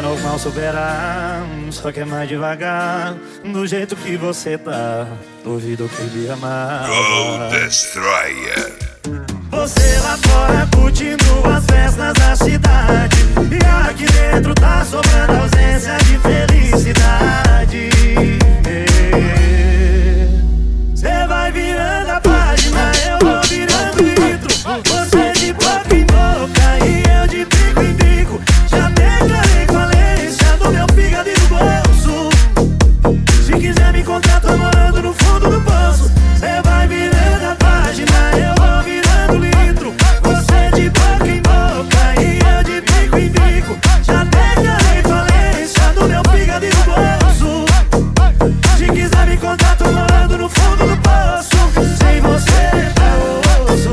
normal superar, só que é mais devagar. Do jeito que você tá, duvido que me amar. Gold Destroyer. Você lá fora curtindo as festas da cidade, e aqui dentro tá sobrando ausência de felicidade. Cê vai virando a página, eu vou virando litro. Você de boca em boca e eu de bico em bico. Já declarei falência do meu fígado e do bolso. Se quiser me encontrar, tô morando no fundo do poço. Cê vai virando a página, eu vou virando litro. Você de boca em boca e eu de bico em bico. Já declarei falência do meu fígado e do bolso. Se quiser me encontrar, tô morando no fundo do poço. Sem você tá osso.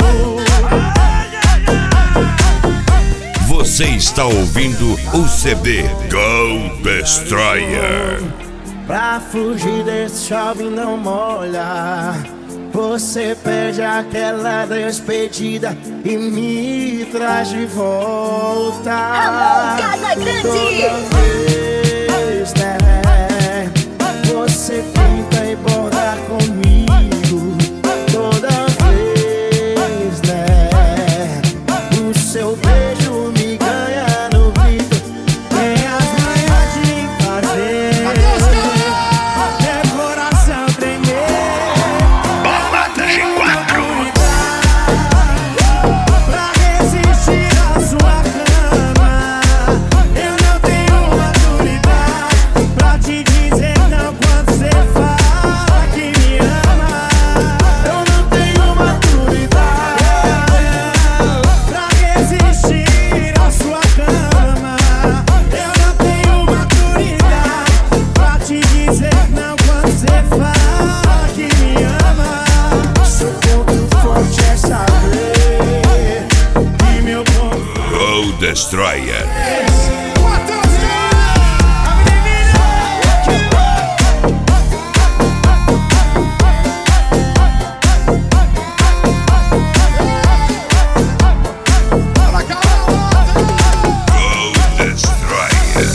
Você está ouvindo o CD Gold Destroyer. Pra fugir desse chove não molha, você pede aquela despedida e me traz de volta. Ramon Casagrande. Toda vez, né, você pinta e borda comigo. Toda vez, né, o seu beijo me ganha no grito. Tem as manhas de fazer meu coração tremer. Balada G4. Pra resistir à sua cama, eu não tenho maturidade pra te dizer não quando você fala que me ama. Eu não tenho maturidade pra resistir à sua cama. Eu não tenho maturidade pra te dizer não quando você fala que me ama. Seu ponto forte é saber que meu ponto Gold Destroyer. Gold Destroyer.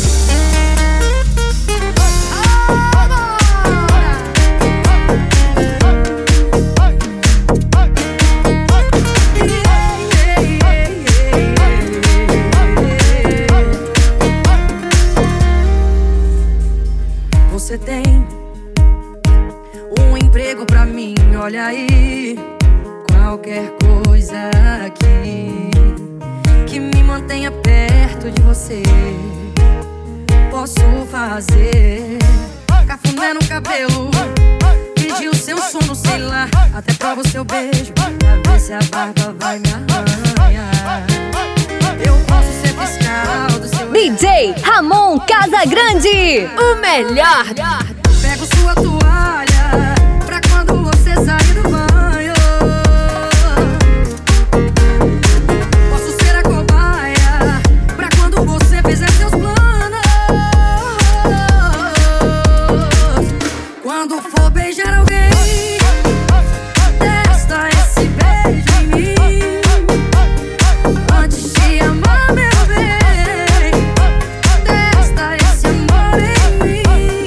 Você tem um emprego pra mim, olha aí. Qualquer coisa aqui que me mantenha perto de você, posso fazer. Cafuné no cabelo, pedir o seu sono, sei lá. Até provo o seu beijo, pra ver se a barba vai me arranhar. Eu posso ser fiscal do seu DJ Ramon Casagrande, o melhor. Pego sua toalha pra quando você sair do banho. Posso ser a cobaia pra quando você fizer seus planos. Quando for beijar alguém, testa esse beijo em mim. Antes de amar, meu bem, testa esse amor em mim.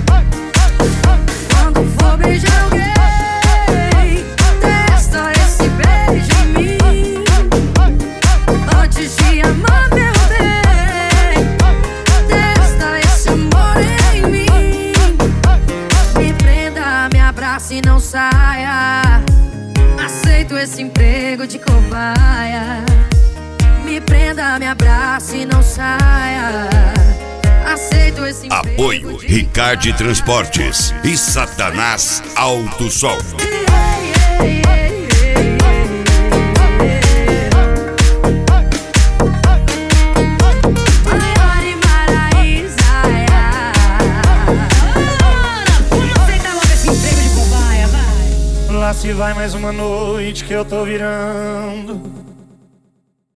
Quando for beijar alguém, testa esse beijo em mim. Antes de amar, meu bem, testa esse amor em mim. Me prenda, me abrace e não saia. Aceito esse emprego de cobaia. Me prenda, me abrace e não saia. Aceito esse emprego Apoio de Ricardo Transportes e Satanás Alto Som. Lá se vai mais uma noite que eu tô virando.